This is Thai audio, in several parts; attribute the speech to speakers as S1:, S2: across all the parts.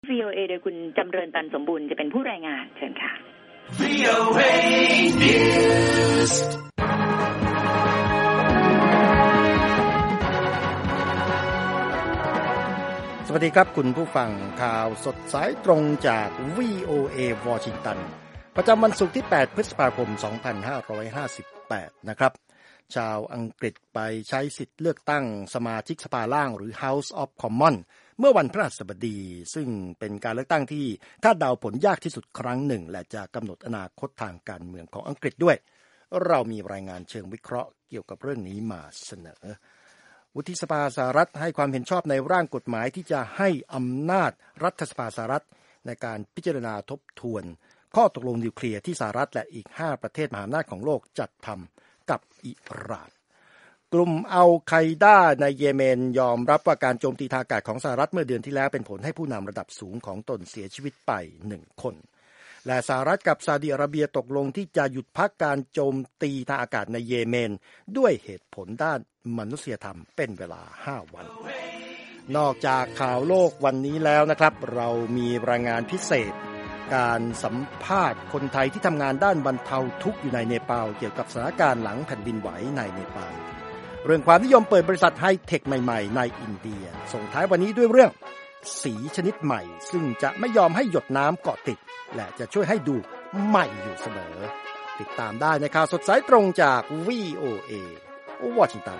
S1: VOA โดยคุณจำเริญตันสมบูรณ์จะเป็นผู้รายงานเชิญค่ะ
S2: VOA Newsสวัสดีครับคุณผู้ฟังข่าวสดสายตรงจาก VOA วอชิงตันประจำวันศุกร์ที่8พฤษภาคม2558นะครับชาวอังกฤษไปใช้สิทธิ์เลือกตั้งสมาชิกสภาล่างหรือ House of Commons เมื่อวันพฤหัสบดีซึ่งเป็นการเลือกตั้งที่คาดเดาผลยากที่สุดครั้งหนึ่งและจะกำหนดอนาคตทางการเมืองของอังกฤษด้วยเรามีรายงานเชิงวิเคราะห์เกี่ยวกับเรื่องนี้มาเสนอวุฒิสภาสหรัฐให้ความเห็นชอบในร่างกฎหมายที่จะให้อำนาจรัฐสภาสหรัฐในการพิจารณาทบทวนข้อตกลงนิวเคลียร์ที่สหรัฐและอีก5ประเทศมหาอำนาจของโลกจัดทำกับอิหร่านกลุ่มอัลไคดาในเยเมนยอมรับว่าการโจมตีทางอากาศของสหรัฐเมื่อเดือนที่แล้วเป็นผลให้ผู้นำระดับสูงของตนเสียชีวิตไป1คนและสหรัฐกับซาอุดิอาระเบียตกลงที่จะหยุดพักการโจมตีทางอากาศในเยเมนด้วยเหตุผลด้านมนุษยธรรมเป็นเวลา5วันนอกจากข่าวโลกวันนี้แล้วนะครับเรามีรายงานพิเศษการสัมภาษณ์คนไทยที่ทำงานด้านบรรเทาทุกข์อยู่ในเนปาลเกี่ยวกับสถานการณ์หลังแผ่นดินไหวในเนปาลเรื่องความนิยมเปิดบริษัทไฮเทคใหม่ๆในอินเดียส่งท้ายวันนี้ด้วยเรื่องสีชนิดใหม่ซึ่งจะไม่ยอมให้หยดน้ำเกาะติดและจะช่วยให้ดูใหม่อยู่เสมอติดตามได้ในข่าวสดสายตรงจาก VOA วอชิงตัน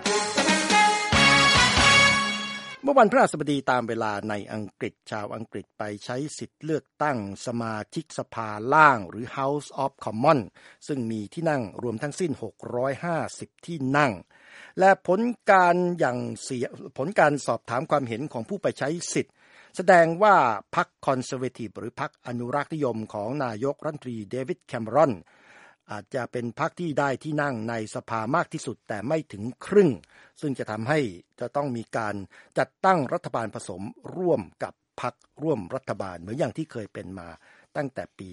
S2: เมื่อวันพฤหัสบดีตามเวลาในอังกฤษชาวอังกฤษไปใช้สิทธิ์เลือกตั้งสมาชิกสภาล่างหรือ House of Commons ซึ่งมีที่นั่งรวมทั้งสิ้น650ที่นั่งและผลการสอบถามความเห็นของผู้ไปใช้สิทธิ์แสดงว่าพรรคคอนเซอร์เวทีฟหรือพรรคอนุรักษ์นิยมของนายกรัฐมนตรีเดวิดแคมเมรอนอาจจะเป็นพรรคที่ได้ที่นั่งในสภามากที่สุดแต่ไม่ถึงครึ่งซึ่งจะทำให้จะต้องมีการจัดตั้งรัฐบาลผสมร่วมกับพรรคร่วมรัฐบาลเหมือนอย่างที่เคยเป็นมาตั้งแต่ปี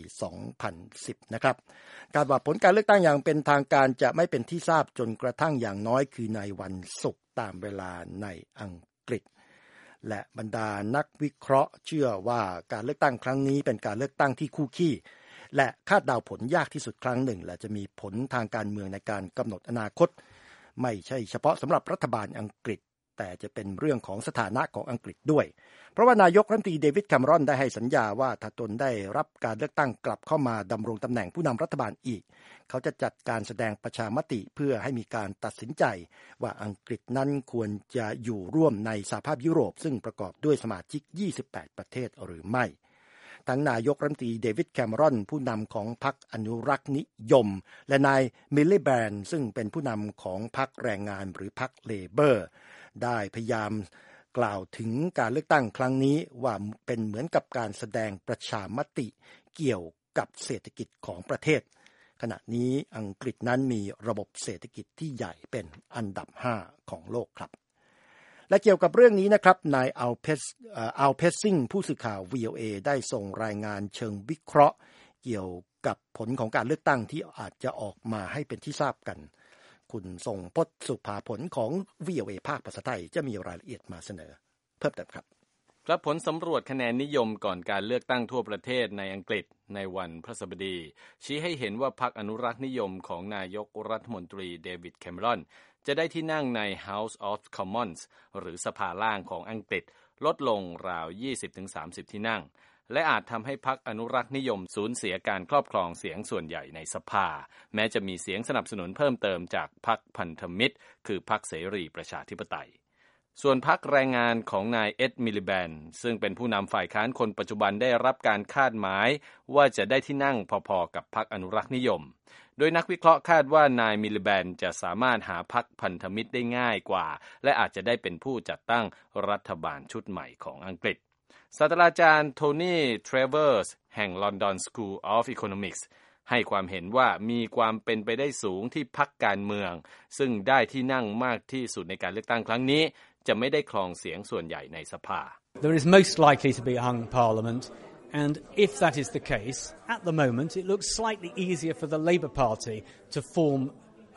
S2: 2010 นะครับการว่าผลการเลือกตั้งอย่างเป็นทางการจะไม่เป็นที่ทราบจนกระทั่งอย่างน้อยคือในวันศุกร์ตามเวลาในอังกฤษและบรรดานักวิเคราะห์เชื่อว่าการเลือกตั้งครั้งนี้เป็นการเลือกตั้งที่คู่ขี้และคาดเดาผลยากที่สุดครั้งหนึ่งและจะมีผลทางการเมืองในการกำหนดอนาคตไม่ใช่เฉพาะสำหรับรัฐบาลอังกฤษแต่จะเป็นเรื่องของสถานะของอังกฤษด้วยเพราะว่านายกรัฐมนตรีเดวิดแคมเมรอนได้ให้สัญญาว่าถ้าตนได้รับการเลือกตั้งกลับเข้ามาดำรงตำแหน่งผู้นำรัฐบาลอีกเขาจะจัดการแสดงประชามติเพื่อให้มีการตัดสินใจว่าอังกฤษนั้นควรจะอยู่ร่วมในสหภาพยุโรปซึ่งประกอบด้วยสมาชิก28ประเทศหรือไม่ทั้งนายกรัฐมนตรีเดวิดแคมเมรอนผู้นำของพรรคอนุรักษ์นิยมและนายมิลลิแบนซึ่งเป็นผู้นำของพรรคแรงงานหรือพรรคเลเบอร์ได้พยายามกล่าวถึงการเลือกตั้งครั้งนี้ว่าเป็นเหมือนกับการแสดงประชามติเกี่ยวกับเศรษฐกิจของประเทศขณะนี้อังกฤษนั้นมีระบบเศรษฐกิจที่ใหญ่เป็นอันดับ5ของโลกครับและเกี่ยวกับเรื่องนี้นะครับนายอัลเพสซิงผู้สื่อข่าว VOA ได้ส่งรายงานเชิงวิเคราะห์เกี่ยวกับผลของการเลือกตั้งที่อาจจะออกมาให้เป็นที่ทราบกันคุณทรงพจน์สุภาผลของ VOA ภาคภาษาไทยจะมีรายละเอียดมาเสนอเพิ่มเติมครับ
S3: และผลสำรวจคะแนนนิยมก่อนการเลือกตั้งทั่วประเทศในอังกฤษในวันพฤหัสบดีชี้ให้เห็นว่าพรรคอนุรักษ์นิยมของนายกรัฐมนตรีเดวิดแคมเมรอนจะได้ที่นั่งใน House of Commons หรือสภาล่างของอังกฤษลดลงราว 20-30 ที่นั่งและอาจทำให้พรรคอนุรักษ์นิยมสูญเสียการครอบครองเสียงส่วนใหญ่ในสภาแม้จะมีเสียงสนับสนุนเพิ่มเติมจากพรรคพันธมิตรคือพรรคเสรีประชาธิปไตยส่วนพรรคแรงงานของนายเอ็ดมิลลิแบนซึ่งเป็นผู้นำฝ่ายค้านคนปัจจุบันได้รับการคาดหมายว่าจะได้ที่นั่งพอๆกับพรรคอนุรักษ์นิยมโดยนักวิเคราะห์คาดว่านายมิลลิแบนจะสามารถหาพรรคพันธมิตรได้ง่ายกว่าและอาจจะได้เป็นผู้จัดตั้งรัฐบาลชุดใหม่ของอังกฤษศาสตราจารย์โทนี่เทรเวอร์สแห่ง London School of Economics ให้ความเห็นว่ามีความเป็นไปได้สูงที่พรรคการเมืองซึ่งได้ที่นั่งมากที่สุดในการเลือกตั้งครั้งนี้จะไม่ได้ครองเสียงส่วนใหญ่ในสภา
S4: There is most likely to be a hung parliament and if that is the case at the moment it looks slightly easier for the Labour Party to form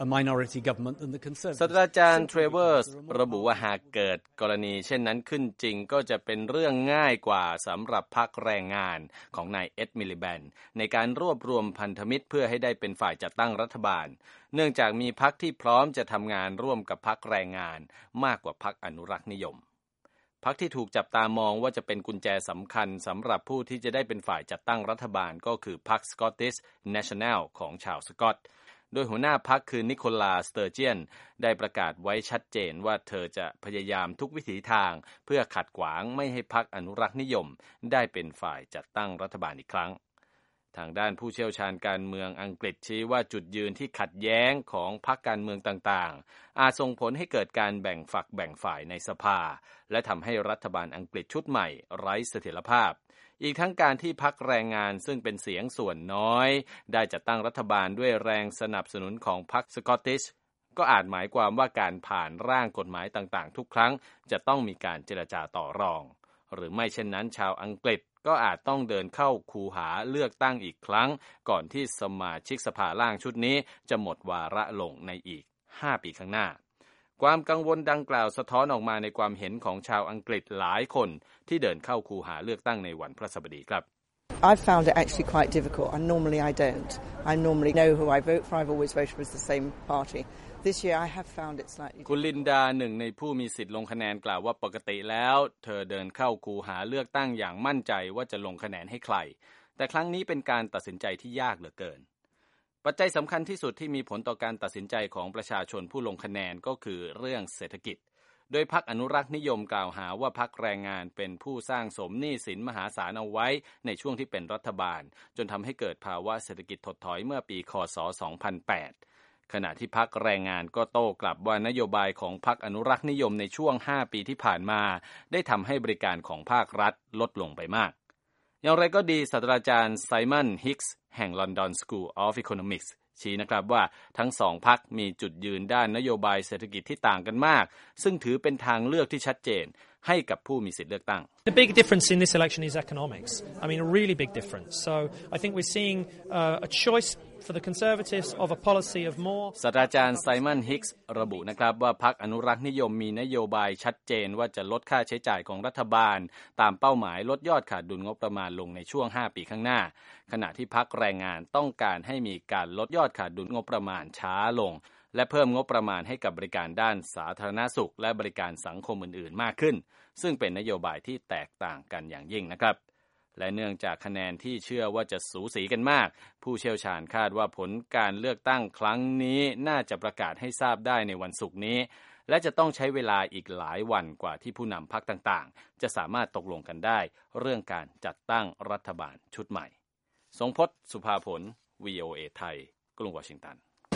S4: a minority government than the Conservatives.
S3: ศาสตราจารย์เทรเวอร์สระบุว่าหากเกิดกรณีเช่นนั้นขึ้นจริงก็จะเป็นเรื่องง่ายกว่าสำหรับพรรคแรงงานของนายเอ็ดมิลิแบนในการรวบรวมพันธมิตรเพื่อให้ได้เป็นฝ่ายจัดตั้งรัฐบาลเนื่องจากมีพรรคที่พร้อมจะทำงานร่วมกับพรรคแรงงานมากกว่าพรรคอนุรักษ์นิยมพรรคที่ถูกจับตามองว่าจะเป็นกุญแจสำคัญสำหรับผู้ที่จะได้เป็นฝ่ายจัดตั้งรัฐบาลก็คือพรรค Scottish National ของชาวสกอตโดยหัวหน้าพรรคคือนิโคลาสเตอร์เจียนได้ประกาศไว้ชัดเจนว่าเธอจะพยายามทุกวิถีทางเพื่อขัดขวางไม่ให้พรรคอนุรักษ์นิยมได้เป็นฝ่ายจัดตั้งรัฐบาลอีกครั้งทางด้านผู้เชี่ยวชาญการเมืองอังกฤษชี้ว่าจุดยืนที่ขัดแย้งของพรรคการเมืองต่างๆอาจส่งผลให้เกิดการแบ่งฝักแบ่งฝ่ายในสภาและทำให้รัฐบาลอังกฤษชุดใหม่ไร้เสถียรภาพอีกทั้งการที่พรรคแรงงานซึ่งเป็นเสียงส่วนน้อยได้จัดตั้งรัฐบาลด้วยแรงสนับสนุนของพรรคสกอตติชก็อาจหมายความว่าการผ่านร่างกฎหมายต่างๆทุกครั้งจะต้องมีการเจรจาต่อรองหรือไม่เช่นนั้นชาวอังกฤษก็อาจต้องเดินเข้าคูหาเลือกตั้งอีกครั้งก่อนที่สมาชิกสภาล่างชุดนี้จะหมดวาระลงในอีก5 ปีข้างหน้าความกังวลดังกล่าวสะท้อนออกมาในความเห็นของชาวอังกฤษหลายคนที่เดินเข้าคูหาเลือกตั้งในวันพฤหัสบดีครับ
S5: I've found it actually quite difficult and normally I don't. I normally know who I vote for. I've always voted for the same party. This year I have found it slightly
S3: คุณลินดาหนึ่งในผู้มีสิทธิ์ลงคะแนนกล่าวว่าปกติแล้วเธอเดินเข้าคูหาเลือกตั้งอย่างมั่นใจว่าจะลงคะแนนให้ใครแต่ครั้งนี้เป็นการตัดสินใจที่ยากเหลือเกินปัจจัยสำคัญที่สุดที่มีผลต่อการตัดสินใจของประชาชนผู้ลงคะแนนก็คือเรื่องเศรษฐกิจโดยพรรคอนุรักษ์นิยมกล่าวหาว่าพรรคแรงงานเป็นผู้สร้างสมหนี้สินมหาศาลเอาไว้ในช่วงที่เป็นรัฐบาลจนทำให้เกิดภาวะเศรษฐกิจถดถอยเมื่อปีค.ศ. 2008ขณะที่พรรคแรงงานก็โต้กลับว่านโยบายของพรรคอนุรักษ์นิยมในช่วง5 ปีที่ผ่านมาได้ทำให้บริการของภาครัฐลดลงไปมากอย่างไรก็ดีศาสตราจารย์ไซมอนฮิกส์แห่ง London School of Economics ชี้นะครับว่าทั้งสองพรรคมีจุดยืนด้านนโยบายเศรษฐกิจที่ต่างกันมากซึ่งถือเป็นทางเลือกที่ชัดเจนให้กับผู้มีสิทธิเลือกตั้ง
S6: The big difference in this election is economics. I mean, a really big difference. So I think we're seeing a choice for the Conservatives of a policy of more.
S3: ศาสตราจารย์ไซมอนฮิกส์ระบุนะครับว่าพรรคอนุรักษ์นิยมมีนโยบายชัดเจนว่าจะลดค่าใช้จ่ายของรัฐบาลตามเป้าหมายลดยอดขาดดุลงบประมาณลงในช่วง5 ปีข้างหน้าขณะที่พรรคแรงงานต้องการให้มีการลดยอดขาดดุลงบประมาณช้าลงและเพิ่มงบประมาณให้กับบริการด้านสาธารณสุขและบริการสังคมอื่นๆมากขึ้นซึ่งเป็นนโยบายที่แตกต่างกันอย่างยิ่งนะครับและเนื่องจากคะแนนที่เชื่อว่าจะสูสีกันมากผู้เชี่ยวชาญคาดว่าผลการเลือกตั้งครั้งนี้น่าจะประกาศให้ทราบได้ในวันศุกร์นี้และจะต้องใช้เวลาอีกหลายวันกว่าที่ผู้นำพรรคต่างๆจะสามารถตกลงกันได้เรื่องการจัดตั้งรัฐบาลชุดใหม่ทรงพจน์ สุภาผล VOA ไทยกรุงวอชิงตัน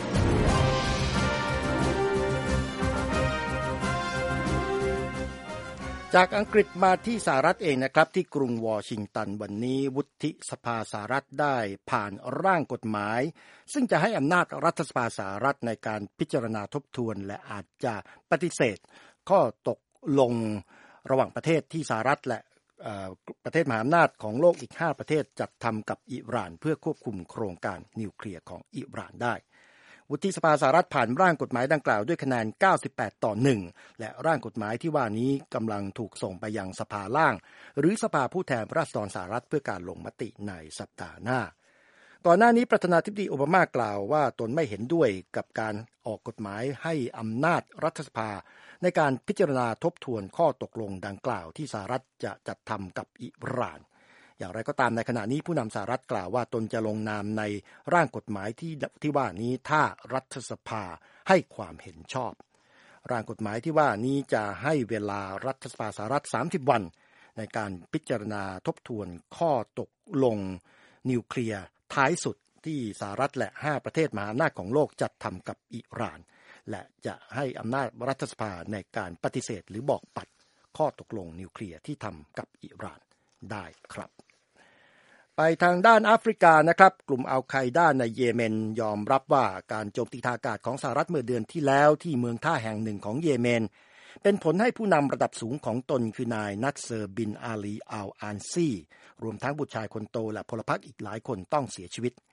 S2: จากอังกฤษมาที่สหรัฐเองนะครับที่กรุงวอชิงตันวันนี้วุฒิสภาสหรัฐได้ผ่านร่างกฎหมายซึ่งจะให้อำนาจรัฐสภาสหรัฐในการพิจารณาทบทวนและอาจจะปฏิเสธข้อตกลงระหว่างประเทศที่สหรัฐและประเทศมหาอำนาจของโลกอีก5 ประเทศจัดทำกับอิหร่านเพื่อควบคุมโครงการนิวเคลียร์ของอิหร่านได้วุฒิสภาสหรัฐผ่านร่างกฎหมายดังกล่าวด้วยคะแนน98-1และร่างกฎหมายที่ว่านี้กำลังถูกส่งไปยังสภาล่างหรือสภาผู้แทนราษฎรสหรัฐเพื่อการลงมติในสัปดาห์หน้าก่อนหน้านี้ประธานาธิบดีโอบามากล่าวว่าตนไม่เห็นด้วยกับการออกกฎหมายให้อำนาจรัฐสภาในการพิจารณาทบทวนข้อตกลงดังกล่าวที่สหรัฐจะจัดทำกับอิหร่านอย่างไรก็ตามในขณะนี้ผู้นำสหรัฐกล่าวว่าตนจะลงนามในร่างกฎหมายที่ว่านี้ถ้ารัฐสภาให้ความเห็นชอบร่างกฎหมายที่ว่านี้จะให้เวลารัฐสภาสหรัฐ30 วันในการพิจารณาทบทวนข้อตกลงนิวเคลียร์ท้ายสุดที่สหรัฐและ5 ประเทศมหาอำนาจของโลกจัดทำกับอิหร่านและจะให้อำนาจรัฐสภาในการปฏิเสธหรือบอกปัดข้อตกลงนิวเคลียร์ที่ทำกับอิหร่านได้ครับไปทางด้านแอฟริกานะครับกลุ่มอัลไคด้าในเยเมนยอมรับว่าการโจมตีทางอากาศของสหรัฐเมื่อเดือนที่แล้วที่เมืองท่าแห่งหนึ่งของเยเมนเป็นผลให้ผู้นำระดับสูงของตนคือนายนัสเซอร์บินอาลีอัลอานซีรวมทั้งบุตรชายคนโตและพลพรรคอีกหลายคนต้องเสียชีวิต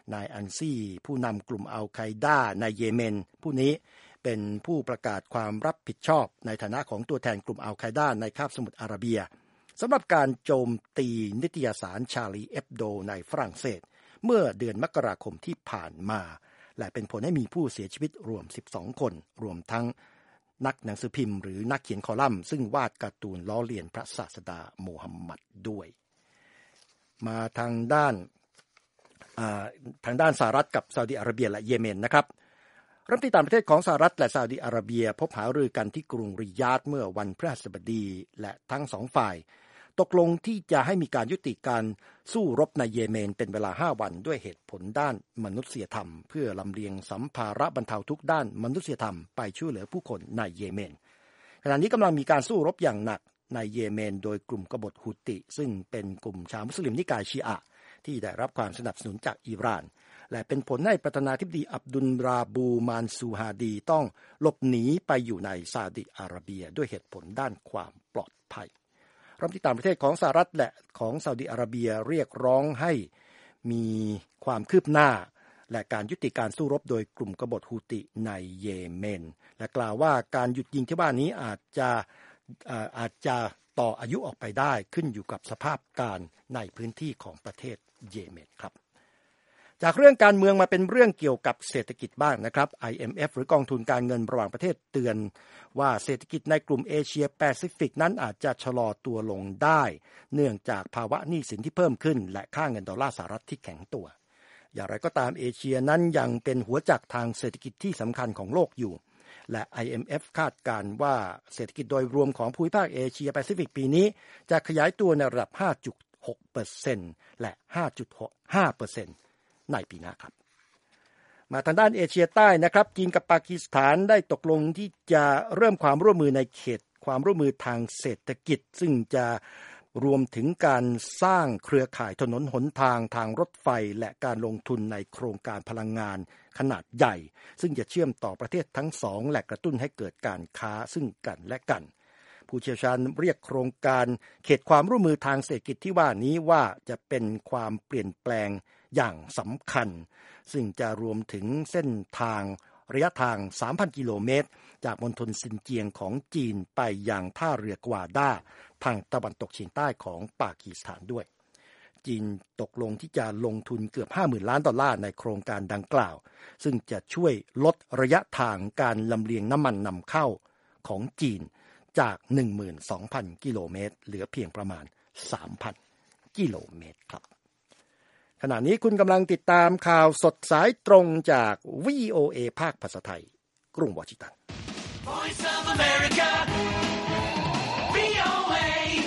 S2: นายอันซีผู้นำกลุ่มอัลไคดาในเยเมนผู้นี้เป็นผู้ประกาศความรับผิดชอบในฐานะของตัวแทนกลุ่มอัลไคดาในคาบสมุทรอาระเบียสำหรับการโจมตีนิตยสารชาลีเอบโดในฝรั่งเศสเมื่อเดือนมกราคมที่ผ่านมาและเป็นผลให้มีผู้เสียชีวิตรวม12คนรวมทั้งนักหนังสือพิมพ์หรือนักเขียนคอลัมน์ซึ่งวาดการ์ตูนล้อเลียนพระศาสดาโมฮัมหมัดด้วยมาทางด้านสหรัฐกับซาอุดิอาระเบียและเยเมนนะครับรัฐมนตรีต่างประเทศของสหรัฐและซาอุดิอาระเบียพบหารือกันที่กรุงริยาดเมื่อวันพฤหัสบดีและทั้งสองฝ่ายตกลงที่จะให้มีการยุติการสู้รบในเยเมนเป็นเวลา5วันด้วยเหตุผลด้านมนุษยธรรมเพื่อลำเลียงสัมภาระบรรเทาทุกข์ด้านมนุษยธรรมไปช่วยเหลือผู้คนในเยเมนขณะนี้กำลังมีการสู้รบอย่างหนักในเยเมนโดยกลุ่มกบฏฮุติซึ่งเป็นกลุ่มชาวมุสลิมนิกายชีอะห์ที่ได้รับความสนับสนุนจากอิหร่านและเป็นผลให้ประธานาธิบดีอับดุลราบูมานซูฮาดีต้องหลบหนีไปอยู่ในซาอุดิอาระเบียด้วยเหตุผลด้านความปลอดภัยรัฐมนตรีต่างประเทศของสหรัฐและของซาอุดิอาระเบียเรียกร้องให้มีความคืบหน้าและการยุติการสู้รบโดยกลุ่มกบฏฮูติในเยเมนและกล่าวว่าการหยุดยิงที่ว่านี้อาจจะต่ออายุออกไปได้ขึ้นอยู่กับสภาพการในพื้นที่ของประเทศเยเมนครับจากเรื่องการเมืองมาเป็นเรื่องเกี่ยวกับเศรษฐกิจบ้างนะครับ IMF หรือกองทุนการเงินระหว่างประเทศเตือนว่าเศรษฐกิจในกลุ่มเอเชียแปซิฟิกนั้นอาจจะชะลอตัวลงได้เนื่องจากภาวะหนี้สินที่เพิ่มขึ้นและค่าเงินดอลลาร์สหรัฐที่แข็งตัวอย่างไรก็ตามเอเชียนั้นยังเป็นหัวจักรทางเศรษฐกิจที่สำคัญของโลกอยู่และ IMF คาดการณ์ว่าเศรษฐกิจโดยรวมของภูมิภาคเอเชียแปซิฟิกปีนี้จะขยายตัวในระดับ 5.6% และ 5.5% ในปีหน้าครับมาทางด้านเอเชียใต้นะครับจีนกับปากีสถานได้ตกลงที่จะเริ่มความร่วมมือในเขตความร่วมมือทางเศรษฐกิจซึ่งจะรวมถึงการสร้างเครือข่ายถนนหนทางทางรถไฟและการลงทุนในโครงการพลังงานขนาดใหญ่ซึ่งจะเชื่อมต่อประเทศทั้งสองและกระตุ้นให้เกิดการค้าซึ่งกันและกันผู้เชี่ยวชาญเรียกโครงการเขตความร่วมมือทางเศรษฐกิจที่ว่านี้ว่าจะเป็นความเปลี่ยนแปลงอย่างสำคัญซึ่งจะรวมถึงเส้นทางระยะทาง 3,000 กิโลเมตรจากมณฑลซินเจียงของจีนไปยังท่าเรือกวาด้าทางตะวันตกเฉียงใต้ของปากีสถานด้วยจีนตกลงที่จะลงทุนเกือบ 50,000 ล้านดอลลาร์ในโครงการดังกล่าวซึ่งจะช่วยลดระยะทางการลำเลียงน้ำมันนำเข้าของจีนจาก 12,000 กิโลเมตรเหลือเพียงประมาณ 3,000 กิโลเมตรครับขณะนี้คุณกำลังติดตามข่าวสดสายตรงจาก VOA ภาคภาษาไทยกรุงวอชิงตัน
S7: Voice of America VOA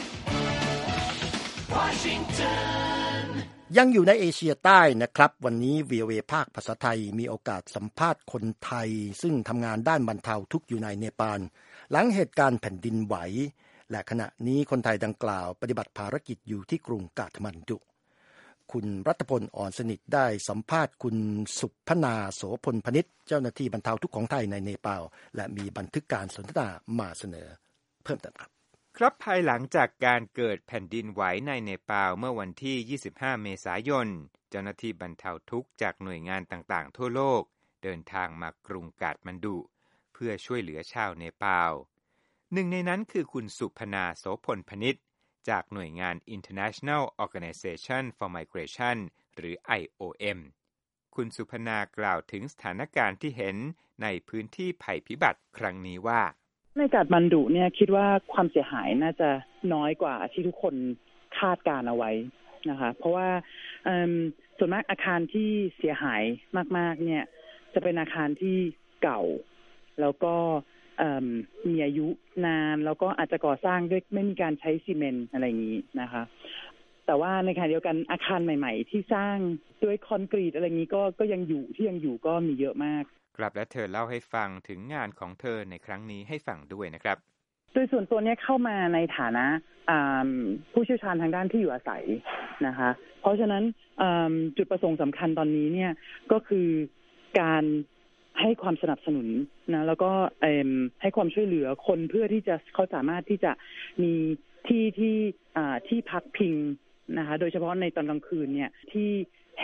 S7: Washington
S2: ยังอยู่ในเอเชียใต้นะครับวันนี้ VOA ภาคภาษาไทยมีโอกาสสัมภาษณ์คนไทยซึ่งทำงานด้านบรรเทาทุกข์อยู่ในเนปาลหลังเหตุการณ์แผ่นดินไหวและขณะนี้คนไทยดังกล่าวปฏิบัติภารกิจอยู่ที่กรุงกาฐมานดุคุณรัตพลอ่อนสนิทได้สัมภาษณ์คุณสุพนาโสพลพนิชเจ้าหน้าที่บรรเทาทุกข์ของไทยในเนปาลและมีบันทึกการสนทนามาเสนอเพิ่มเติม
S8: ครับภายหลังจากการเกิดแผ่นดินไหวในเนปาลเมื่อวันที่25เมษายนเจ้าหน้าที่บรรเทาทุกข์จากหน่วยงานต่างๆทั่วโลกเดินทางมากรุงกาฐมานดุเพื่อช่วยเหลือชาวเนปาลหนึ่งในนั้นคือคุณสุพนาโสพลพนิชจากหน่วยงาน International Organization for Migration หรือ IOM คุณสุพนากล่าวถึงสถานการณ์ที่เห็นในพื้นที่ภัยพิบัติครั้งนี้ว่า
S9: ในกาฐมานดุเนี่ยคิดว่าความเสียหายน่าจะน้อยกว่าที่ทุกคนคาดการเอาไว้นะคะเพราะว่าส่วนมากอาคารที่เสียหายมากๆเนี่ยจะเป็นอาคารที่เก่าแล้วก็มีอายุนานแล้วก็อาจจะก่อสร้างด้วยไม่มีการใช้ซีเมนต์อะไรอย่างนี้นะคะแต่ว่าในขณะเดียวกันอาคารใหม่ๆที่สร้างด้วยคอนกรีตอะไรอย่างนี้ก็ยังอยู่ก็มีเยอะมาก
S8: ครับและเธอเล่าให้ฟังถึงงานของเธอในครั้งนี้ให้ฟังด้วยนะครับ
S9: โดยส่วนตัวเนี่ยเข้ามาในฐานะผู้เชี่ยวชาญทางด้านที่อยู่อาศัยนะคะเพราะฉะนั้นจุดประสงค์สำคัญตอนนี้เนี่ยก็คือการให้ความสนับสนุนนะแล้วก็ให้ความช่วยเหลือคนเพื่อที่จะเขาสามารถที่จะมีที่พักพิงนะคะโดยเฉพาะในตอนกลางคืนเนี่ยที่แ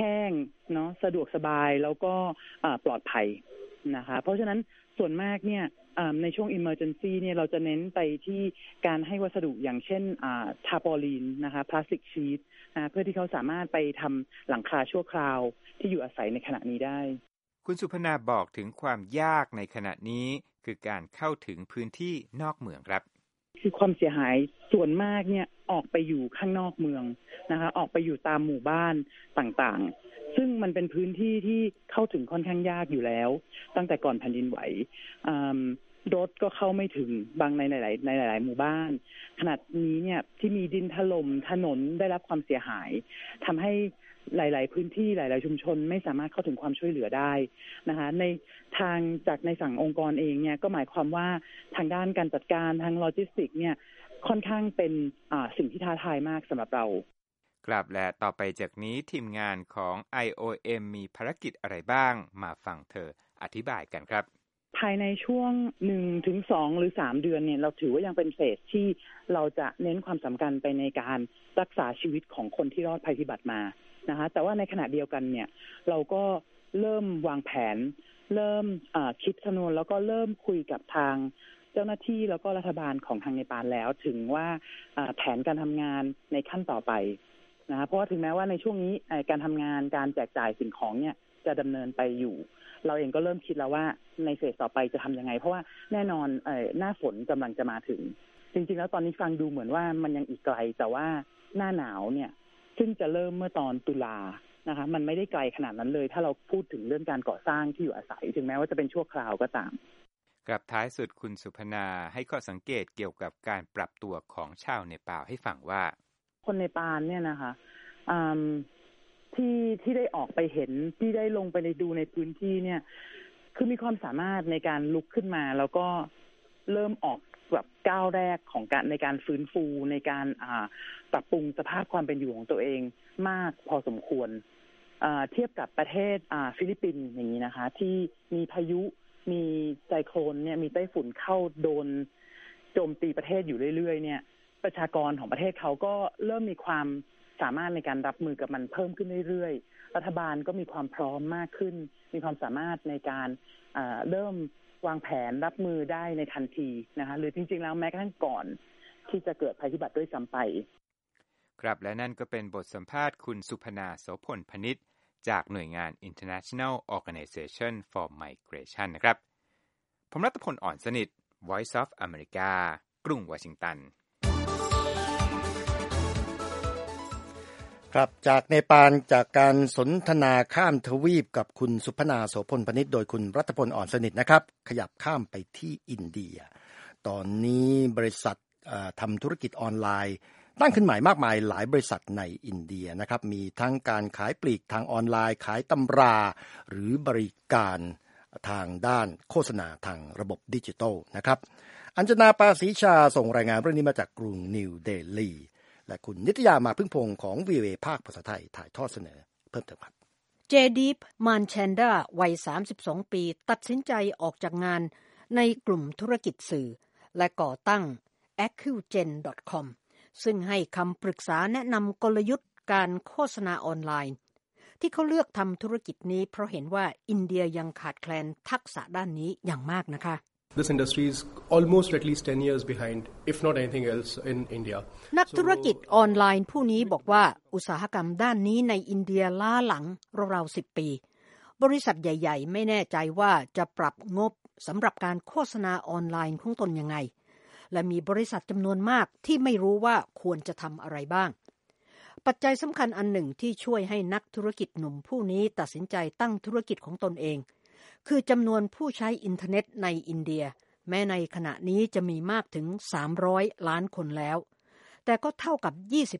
S9: ห้งเนาะสะดวกสบายแล้วก็ปลอดภัยนะคะเพราะฉะนั้นส่วนมากเนี่ยในช่วง emergency เนี่ยเราจะเน้นไปที่การให้วัสดุอย่างเช่นทาร์ปอลีนนะคะพลาสติกชีทเพื่อที่เขาสามารถไปทำหลังคาชั่วคราวที่อยู่อาศัยในขณะนี้ได้
S8: คุณสุพนาบอกถึงความยากในขณะนี้คือการเข้าถึงพื้นที่นอกเมืองครับ
S9: คือความเสียหายส่วนมากเนี่ยออกไปอยู่ข้างนอกเมืองนะคะออกไปอยู่ตามหมู่บ้านต่างๆซึ่งมันเป็นพื้นที่ที่เข้าถึงค่อนข้างยากอยู่แล้วตั้งแต่ก่อนแผ่นดินไหวรถก็เข้าไม่ถึงบางในหลายหมู่บ้านขนาดนี้เนี่ยที่มีดินถล่มถนนได้รับความเสียหายทำให้หลายๆพื้นที่หลายๆชุมชนไม่สามารถเข้าถึงความช่วยเหลือได้นะคะในทางจากในฝั่งองค์กรเองเนี่ยก็หมายความว่าทางด้านการจัดการทางโลจิสติกเนี่ยค่อนข้างเป็นสิ่งที่ท้าทายมากสำหรับเรา
S8: ครับและต่อไปจากนี้ทีมงานของ IOM มีภารกิจอะไรบ้างมาฟังเธออธิบายกันครับ
S9: ภายในช่วง 1-2 หรือ 3 เดือนเนี่ยเราถือว่ายังเป็นเฟสที่เราจะเน้นความสำคัญไปในการรักษาชีวิตของคนที่รอดภัยพิบัติมานะคะแต่ว่าในขณะเดียวกันเนี่ยเราก็เริ่มวางแผนเริ่มคิดคำนวณแล้วก็เริ่มคุยกับทางเจ้าหน้าที่แล้วก็รัฐบาลของทางเนปาลแล้วถึงว่าแผนการทำงานในขั้นต่อไปนะคะเพราะว่าถึงแม้ว่าในช่วงนี้การทำงานการแจกจ่ายสิ่งของเนี่ยจะดำเนินไปอยู่เราเองก็เริ่มคิดแล้วว่าในเฟสต่อไปจะทำยังไงเพราะว่าแน่นอนหน้าฝนกำลังจะมาถึงจริงๆแล้วตอนนี้ฟังดูเหมือนว่ามันยังอีกไกลแต่ว่าหน้าหนาวเนี่ยซึ่งจะเริ่มเมื่อตอนตุลานะคะมันไม่ได้ไกลขนาดนั้นเลยถ้าเราพูดถึงเรื่องการก่อสร้างที่อยู่อาศัยถึงแม้ว่าจะเป็นชั่วคราวก็ตาม
S8: กลับท้ายสุดคุณสุพนาให้ข้อสังเกตเกี่ยวกับการปรับตัวของชาวเนปาลให้ฟังว่า
S9: คนเนปาลเนี่ยนะคะที่ได้ออกไปเห็นที่ได้ลงไปดูในพื้นที่เนี่ยคือมีความสามารถในการลุกขึ้นมาแล้วก็เริ่มออกแบบก้าวแรกของการในการฟื้นฟูในการปรับปรุงสภาพความเป็นอยู่ของตัวเองมากพอสมควรเทียบกับประเทศฟิลิปปินส์อย่างนี้นะคะที่มีพายุมีไซโคลนเนี่ยมีไต้ฝุ่นเข้าโดนโจมตีประเทศอยู่เรื่อยๆเนี่ยประชากรของประเทศเขาก็เริ่มมีความสามารถในการรับมือกับมันเพิ่มขึ้นเรื่อยๆรัฐบาลก็มีความพร้อมมากขึ้นมีความสามารถในการเริ่มวางแผนรับมือได้ในทันทีนะคะหรือจริงๆแล้วแม้กระทั่งก่อนที่จะเกิดภัยพิบัติด้วยซ้ำไป
S8: ครับและนั่นก็เป็นบทสัมภาษณ์คุณสุพนาโสพลพนิชจากหน่วยงาน International Organization for Migration นะครับผมรัตพล อ่อนสนิท Voice of America กรุงวอชิงตัน
S2: ครับจากเนปาลจากการสนทนาข้ามทวีปกับคุณสุพนาโสพลพนิชโดยคุณรัตพล อ่อนสนิทนะครับขยับข้ามไปที่อินเดียตอนนี้บริษัททำธุรกิจออนไลน์ตั้งขึ้นใหม่มากมายหลายบริษัทในอินเดียนะครับมีทั้งการขายปลีกทางออนไลน์ขายตำราหรือบริการทางด้านโฆษณาทางระบบดิจิทัลนะครับอัญชนาปาศรีชาส่งรายงานเรื่องนี้มาจากกรุงนิวเดลีและคุณนิตยามาพึ่งพงศ์ของ VOA ภาคภาษาไทยถ่ายทอดเสนอเพิ่มเติมครับ
S10: เจดีปมันแชนดาวัย32ปีตัดสินใจออกจากงานในกลุ่มธุรกิจสื่อและก่อตั้ง Accugen.com ซึ่งให้คำปรึกษาแนะนำกลยุทธ์การโฆษณาออนไลน์ที่เขาเลือกทำธุรกิจนี้เพราะเห็นว่าอินเดียยังขาดแคลนทักษะด้านนี้อย่างมากนะคะ
S11: This industry is almost at least 10 years behind, if not anything else, in India.
S10: นักธุรกิจออนไลน์ผู้นี้บอกว่าอุตสาหกรรมด้านนี้ในอินเดียล้าหลังราวๆ10 ปีบริษัทใหญ่ๆไม่แน่ใจว่าจะปรับงบสำหรับการโฆษณาออนไลน์ของตนยังไงและมีบริษัทจำนวนมากที่ไม่รู้ว่าควรจะทำอะไรบ้างปัจจัยสำคัญอันหนึ่งที่ช่วยให้นักธุรกิจหนุ่มผู้นี้ตัดสินใจตั้งธุรกิจของตนเองคือจำนวนผู้ใช้อินเทอร์เน็ตในอินเดียแม้ในขณะนี้จะมีมากถึง300ล้านคนแล้วแต่ก็เท่ากับ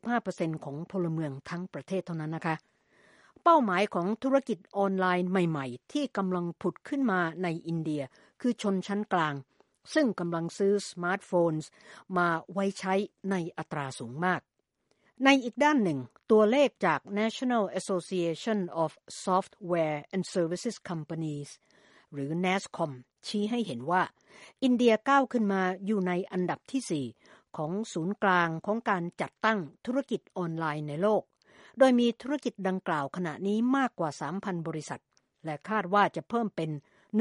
S10: 25% ของพลเมืองทั้งประเทศเท่านั้นนะคะเป้าหมายของธุรกิจออนไลน์ใหม่ๆที่กำลังผุดขึ้นมาในอินเดียคือชนชั้นกลางซึ่งกำลังซื้อสมาร์ทโฟนมาไว้ใช้ในอัตราสูงมากในอีกด้านหนึ่งตัวเลขจาก National Association of Software and Services Companies หรือ NASSCOM ชี้ให้เห็นว่าอินเดียก้าวขึ้นมาอยู่ในอันดับที่4ของศูนย์กลางของการจัดตั้งธุรกิจออนไลน์ในโลกโดยมีธุรกิจดังกล่าวขณะนี้มากกว่า 3,000 บริษัทและคาดว่าจะเพิ่มเป็น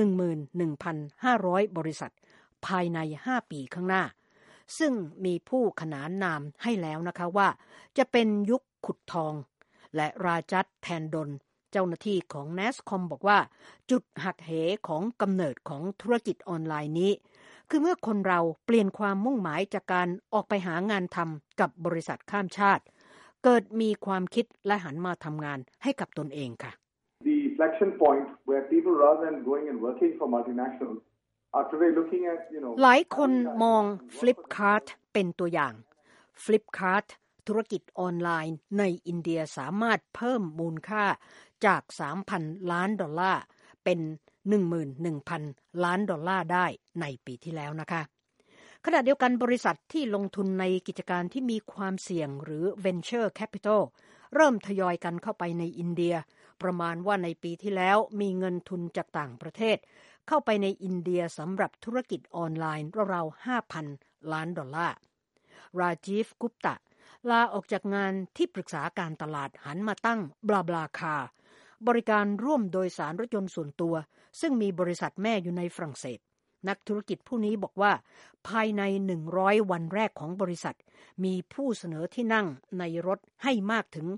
S10: 11,500 บริษัทภายใน 5 ปีข้างหน้าซึ่งมีผู้ขนานนามให้แล้วนะคะว่าจะเป็นยุคขุดทองและราจัดแทนดลเจ้าหน้าที่ของ NASCOM บอกว่าจุดหักเหของกำเนิดของธุรกิจออนไลน์นี้คือเมื่อคนเราเปลี่ยนความมุ่งหมายจากการออกไปหางานทำกับบริษัทข้ามชาติเกิดมีความคิดและหันมาทำงานให้กับตนเองค่ะ
S12: The inflection point where people rather than going and working for multinationals are today looking at,
S10: หลายคนมอง Flipkart เป็นตัวอย่าง Flipkart ธุรกิจออนไลน์ในอินเดียสามารถเพิ่มมูลค่าจาก $3,000 ล้านเป็น 11,000 ล้านดอลลาร์ได้ในปีที่แล้วนะคะขณะเดียวกันบริษัทที่ลงทุนในกิจการที่มีความเสี่ยงหรือ Venture Capital เริ่มทยอยกันเข้าไปในอินเดียประมาณว่าในปีที่แล้วมีเงินทุนจากต่างประเทศเข้าไปในอินเดียสำหรับธุรกิจออนไลน์ราวๆ $5,000 ล้านราจีฟ กุปตะลาออกจากงานที่ปรึกษาการตลาดหันมาตั้งบลาบลาคาร์บริการร่วมโดยสารรถยนต์ส่วนตัวซึ่งมีบริษัทแม่อยู่ในฝรั่งเศสนักธุรกิจผู้นี้บอกว่าภายใน100วันแรกของบริษัทมีผู้เสนอที่นั่งในรถให้มากถึง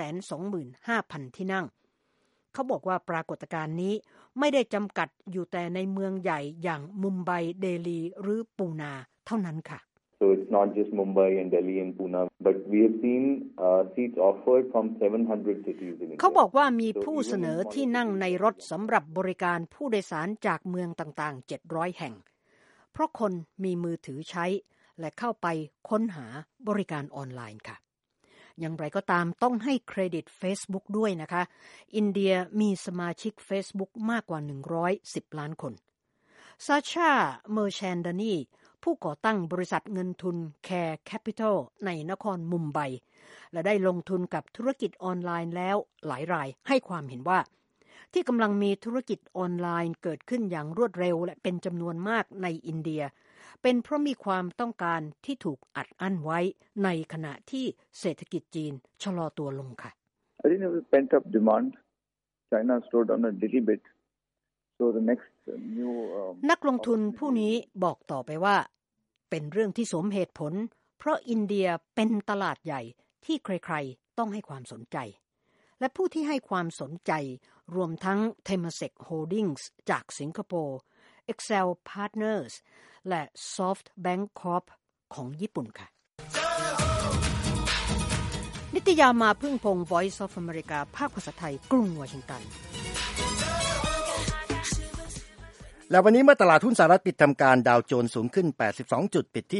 S10: 125,000 ที่นั่งเขาบอกว่าปรากฏการณ์นี้ไม่ได้จำกัดอยู่แต่ในเมืองใหญ่อย่างมุมไบเดลีหรือปูนาเท่านั้นค่ะ
S13: So it's not just Mumbai and Delhi and Pune, but we have seen seats offered from 700 cities in India.
S10: เขาบอกว่ามีผู้เสนอที่นั่งในรถสำหรับบริการผู้โดยสารจากเมืองต่างๆ700แห่งเพราะคนมีมือถือใช้และเข้าไปค้นหาบริการออนไลน์ค่ะอย่างไรก็ตามต้องให้เครดิต Facebook ด้วยนะคะอินเดียมีสมาชิก Facebook มากกว่า110ล้านคนซาชาเมอร์แชนดานีผู้ก่อตั้งบริษัทเงินทุน Care Capital ในนครมุมไบและได้ลงทุนกับธุรกิจออนไลน์แล้วหลายรายให้ความเห็นว่าที่กำลังมีธุรกิจออนไลน์เกิดขึ้นอย่างรวดเร็วและเป็นจำนวนมากในอินเดียเป็นเพราะมีความต้องการที่ถูกอัดอั้นไว้ในขณะที่เศรษฐกิจจีนชะลอตัวลงค่ะ
S12: I think there was pent up demand. China slowed down a little bit. So the next new
S10: นักลงทุนผู้นี้บอกต่อไปว่าเป็นเรื่องที่สมเหตุผลเพราะอินเดียเป็นตลาดใหญ่ที่ใครๆต้องให้ความสนใจและผู้ที่ให้ความสนใจรวมทั้ง Temasek Holdings จากสิงคโปร์ Excel Partners และ SoftBank Corp ของญี่ปุ่นค่ะนิตยามาพึ่งพงศ์ Voice of America ภาคภาษาไทยกรุงวอชิงตัน
S2: แล้ววันนี้เมื่อตลาดหุ้นสหรัฐปิดทำการดาวโจนส์สูงขึ้น82จุดปิดที่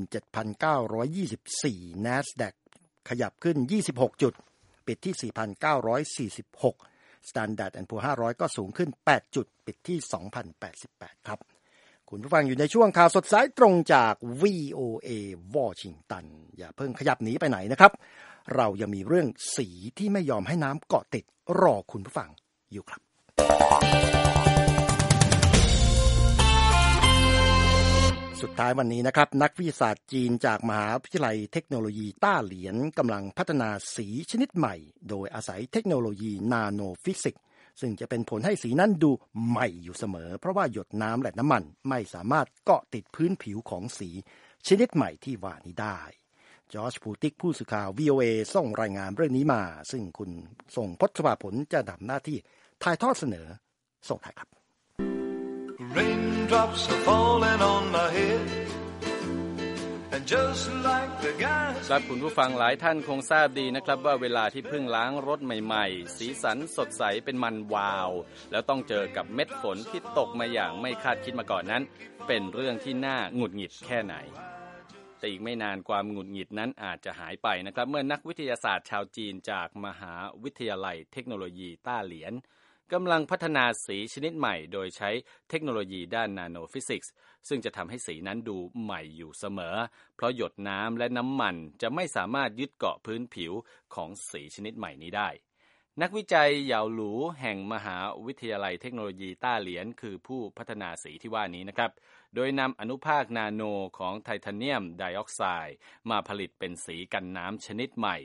S2: 17,924 NASDAQ ขยับขึ้น26จุดปิดที่ 4,946 Standard & Poor's 500ก็สูงขึ้น8จุดปิดที่ 2,088 ครับคุณผู้ฟังอยู่ในช่วงข่าวสดสายตรงจาก VOA วอชิงตันอย่าเพิ่งขยับหนีไปไหนนะครับเรายังมีเรื่องสีที่ไม่ยอมให้น้ำเกาะติดรอคุณผู้ฟังอยู่ครับสุดท้ายวันนี้นะครับนักวิทยาศาสตร์จีนจากมหาวิทยาลัยเทคโนโลยีต้าเหลียนกำลังพัฒนาสีชนิดใหม่โดยอาศัยเทคโนโลยีนาโนฟิสิกส์ซึ่งจะเป็นผลให้สีนั้นดูใหม่อยู่เสมอเพราะว่าหยดน้ำและน้ำมันไม่สามารถเกาะติดพื้นผิวของสีชนิดใหม่ที่ว่านี้ได้จอร์จพูติกผู้สื่อข่าว VOA ส่งรายงานเรื่องนี้มาซึ่งคุณส่งพจน์สภาผลจะทำหน้าที่ถ่ายทอดเสนอส่งถ่ายครับ
S7: Raindrops are falling on my head and just like the guys
S3: ครับคุณผู้ฟังหลายท่านคงทราบดีนะครับว่าเวลาที่เพิ่งล้างรถใหม่ๆสีสันสดใสเป็นมันวาวแล้วต้องเจอกับเม็ดฝนที่ตกมาอย่างไม่คาดคิดมาก่อนนั้นเป็นเรื่องที่น่าหงุดหงิดแค่ไหนแต่อีกไม่นานความหงุดหงิดนั้นอาจจะหายไปนะครับเมื่อนักวิทยาศาสตร์ชาวจีนจากมหาวิทยาลัยเทคโนโลยีต้าเหลียนกำลังพัฒนาสีชนิดใหม่โดยใช้เทคโนโลยีด้านนาโนฟิสิกส์ซึ่งจะทำให้สีนั้นดูใหม่อยู่เสมอเพราะหยดน้ำและน้ำมันจะไม่สามารถยึดเกาะพื้นผิวของสีชนิดใหม่นี้ได้นักวิจัยเหยาหลูแห่งมหาวิทยาลัยเทคโนโลยีต้าเหลียนคือผู้พัฒนาสีที่ว่านี้นะครับโดยนำอนุภาคนาโนของไทเทเนียมไดออกไซด์มาผลิตเป็นสีกันน้ำชนิดใหม่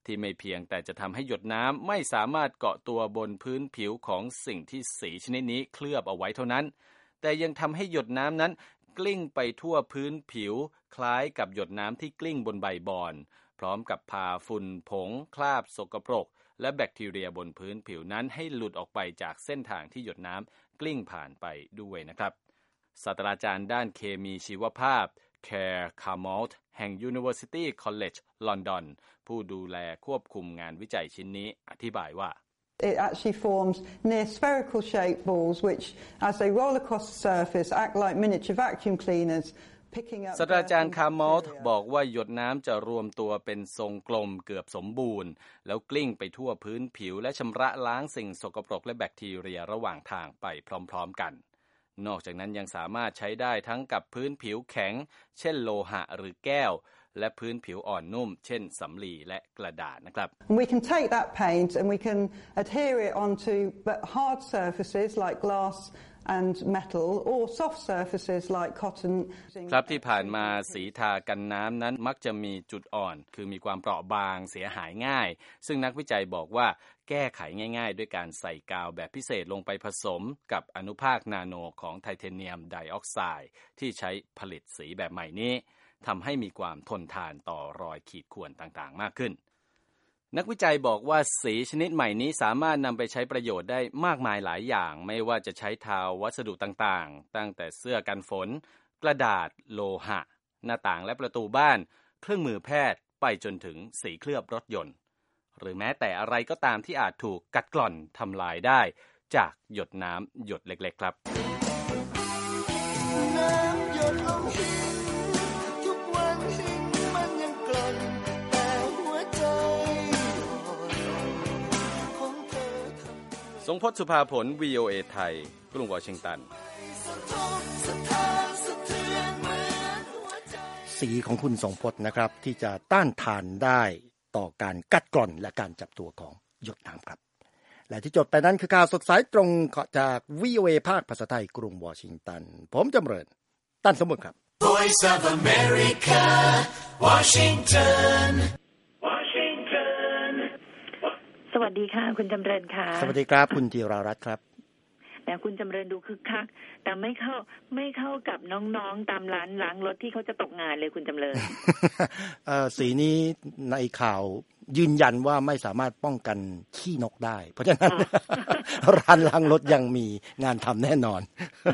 S3: ที่ไม่เพียงแต่จะทำให้หยดน้ำไม่สามารถเกาะตัวบนพื้นผิวของสิ่งที่สีชนิดนี้เคลือบเอาไว้เท่านั้นแต่ยังทำให้หยดน้ำนั้นกลิ้งไปทั่วพื้นผิวคล้ายกับหยดน้ำที่กลิ้งบนใบบอนพร้อมกับพาฝุ่นผงคราบสกปรกและแบคทีเรียบนพื้นผิวนั้นให้หลุดออกไปจากเส้นทางที่หยดน้ำกลิ้งผ่านไปด้วยนะครับศาสตราจารย์ด้านเคมีชีวภาพแคร์คาร์มอลต์แห่ง University College London ผู้ดูแลควบคุมงานวิจัยชิ้นนี้อธิบายว่า
S14: It actually forms near spherical shaped balls which as they roll across the surface act like miniature vacuum cleaners picking up
S3: ศาสตราจารย์คาร์มอลต์บอกว่าหยดน้ำจะรวมตัวเป็นทรงกลมเกือบสมบูรณ์แล้วกลิ้งไปทั่วพื้นผิวและชำระล้างสิ่งสกปรกและแบคทีเรียระหว่างทางไปพร้อมๆกันนอกจากนั้นยังสามารถใช้ได้ทั้งกับพื้นผิวแข็งเช่นโลหะหรือแก้วและพื้นผิวอ่อนนุ่มเช่นสำลีและกระดาษนะครับ
S14: We can take that paint and we can adhere it onto hard surfaces like glass and metal or soft surfaces like cotton
S3: ครับที่ผ่านมาสีทากันน้ำนั้นมักจะมีจุดอ่อนคือมีความเปราะบางเสียหายง่ายซึ่งนักวิจัยบอกว่าแก้ไขง่ายๆด้วยการใส่กาวแบบพิเศษลงไปผสมกับอนุภาคนาโนของไทเทเนียมไดออกไซด์ที่ใช้ผลิตสีแบบใหม่นี้ทำให้มีความทนทานต่อรอยขีดข่วนต่างๆมากขึ้นนักวิจัยบอกว่าสีชนิดใหม่นี้สามารถนำไปใช้ประโยชน์ได้มากมายหลายอย่างไม่ว่าจะใช้ทาวัสดุต่างๆตั้งแต่เสื้อกันฝนกระดาษโลหะหน้าต่างและประตูบ้านเครื่องมือแพทย์ไปจนถึงสีเคลือบรถยนต์หรือแม้แต่อะไรก็ตามที่อาจถูกกัดกร่อนทำลายได้จากหยดน้ำหยดเล็กๆครับทรงพจน์สุภาผล VOA ไทยกรุงวอชิงตัน
S2: สีของคุณทรงพจน์นะครับที่จะต้านทานได้ต่อการกัดกร่อนและการจับตัวของหยดน้ำครับและที่จบไปนั้นคือข่าวสดสายตรงจาก VOA ภาคภาษาไทยกรุงวอชิงตันผมจำเริญตั้นสมบูรณ์ครับ
S15: Voice of America Washington
S1: สวัสดีค่ะคุณจำเริญค่ะ
S2: สวัสดีครับคุณธีรารัตน์ครับ
S1: แต่คุณจำเริญดูคึกคักแต่ไม่เข้ากับน้องๆตามร้านล้างรถที่เขาจะตกงานเลยคุณจำเริญ
S2: สีนี้ในข่าวยืนยันว่าไม่สามารถป้องกันขี้นกได้เพราะฉะนั้น ร้านล้างรถยังมีงานทำแน่นอน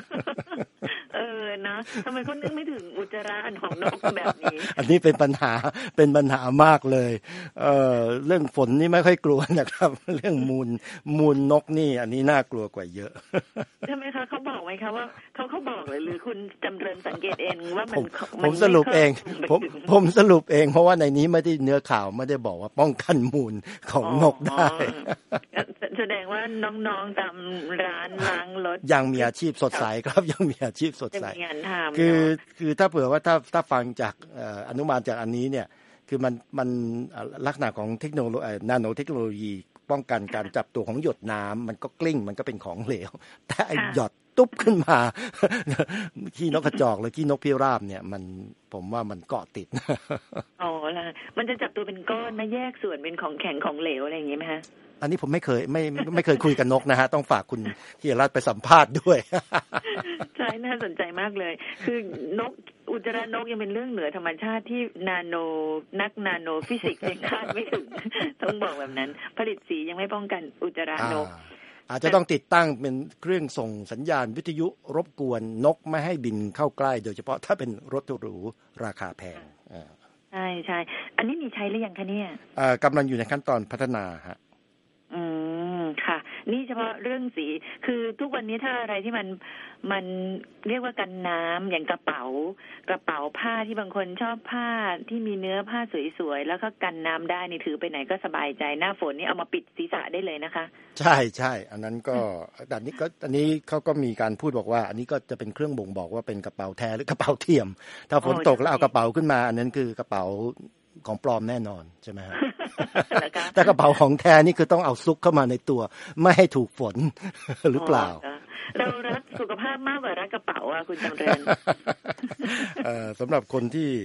S1: นะทำไมเขานึกไม่ถึงอุจจาระของนกแบบนี้
S2: อันนี้เป็นปัญหามากเลยเรื่องฝนนี่ไม่ค่อยกลัวนะครับเรื่องมูลนกนี่อันนี้น่ากลัวกว่าเยอะ
S1: ใช่ไหมคะเขาบอกไหมคะว่าเขาบอกเลยหรือคุณจำเริญสังเกตเองว่า
S2: ผมสรุปเองผมสรุปเองเพราะว่าในนี้ไม่ได้เนื้อข่าวไม่ได้บอกว่าป้องกันมูลของนกได้
S1: แสดงว่าน้องๆตามร้านล้างรถ
S2: ยังมีอาชีพสดใสครับยังมีอาชีพสดใสคือถ้าเผื่อว่าถ้าฟังจากอนุมานจากอันนี้เนี่ยคือมันลักษณะของเทคโนโลยีนาโนเทคโนโลยีป้องกันการจับตัวของหยดน้ำมันก็กลิ้งมันก็เป็นของเหลวแต่ไอ้หยดตุ๊บขึ้นมาขี้นกกระจอกหรือขี้นกพิราบเนี่ยผมว่ามันเกาะติด
S1: อ๋อล่ะมันจะจับตัวเป็นก้อนมาแยกส่วนเป็นของแข็งของเหลวอะไรอย่างงี้ไหมฮะ
S2: อันนี้ผมไม่เคยคุยกับนกนะฮะต้องฝากคุณธีรรัตน์ไปสัมภาษณ์ด้วย
S1: ใช่น่าสนใจมากเลยคือนกอุจจาระนกยังเป็นเรื่องเหนือธรรมชาติที่นักนาโนฟิสิกส์ยังคาดไม่ถึงต้องบอกแบบนั้นผลิตสียังไม่ป้องกันอุจจาระนก
S2: อาจจะต้องติดตั้งเป็นเครื่องส่งสัญญาณวิทยุรบกวนนกไม่ให้บินเข้าใกล้โดยเฉพาะถ้าเป็นรถหรูราคาแพง
S1: ใช่อันนี้มีใช้หรือยังคะเนี่ย
S2: กำลังอยู่ในขั้นตอนพัฒนาฮะ
S1: ค่ะนี่เฉพาะเรื่องสีคือทุกวันนี้ถ้าอะไรที่มันเรียกว่ากันน้ำอย่างกระเป๋าผ้าที่บางคนชอบผ้าที่มีเนื้อผ้าสวยๆแล้วก็กันน้ำได้นี่ถือไปไหนก็สบายใจหน้าฝนนี่เอามาปิดศีรษะได้เลยนะคะ
S2: ใช่อันนั้นก็อันนี้เขาก็มีการพูดบอกว่าอันนี้ก็จะเป็นเครื่องบ่งบอกว่าเป็นกระเป๋าแท้หรือกระเป๋าเทียมถ้าฝนตกแล้วเอากระเป๋าขึ้นมาอันนั้นคือกระเป๋าของปลอมแน่นอนใช่ไหมฮะ แต่กระเป๋าของแท้นี่คือต้องเอาซุกเข้ามาในตัวไม่ให้ถูกฝน หรือเปล่า
S1: เรารักสุขภาพมากกว่ารักกระเป๋าอ่ะคุณจำเริญ
S2: สำหรับคนที่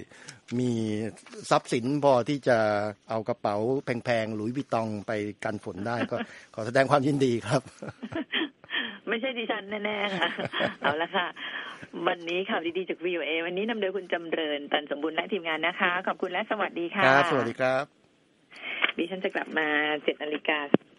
S2: มีทรัพย์สินพอที่จะเอากระเป๋าแพงๆหลุยส์วิตตองไปกันฝนได้ก็ขอแสดงความยินดีครับ
S1: ไม่ใช่ดิฉันแน่ๆค่ะ เอาละค่ะวันนี้ข่าวดีๆจาก VOA วันนี้นำโดยคุณจำเริญตันสมบูรณ์และทีมงานนะคะขอบคุณและสวัสดีค่ะ
S2: ครับสวัสดีครับ
S1: ดิฉันจะกลับมา 7:00 น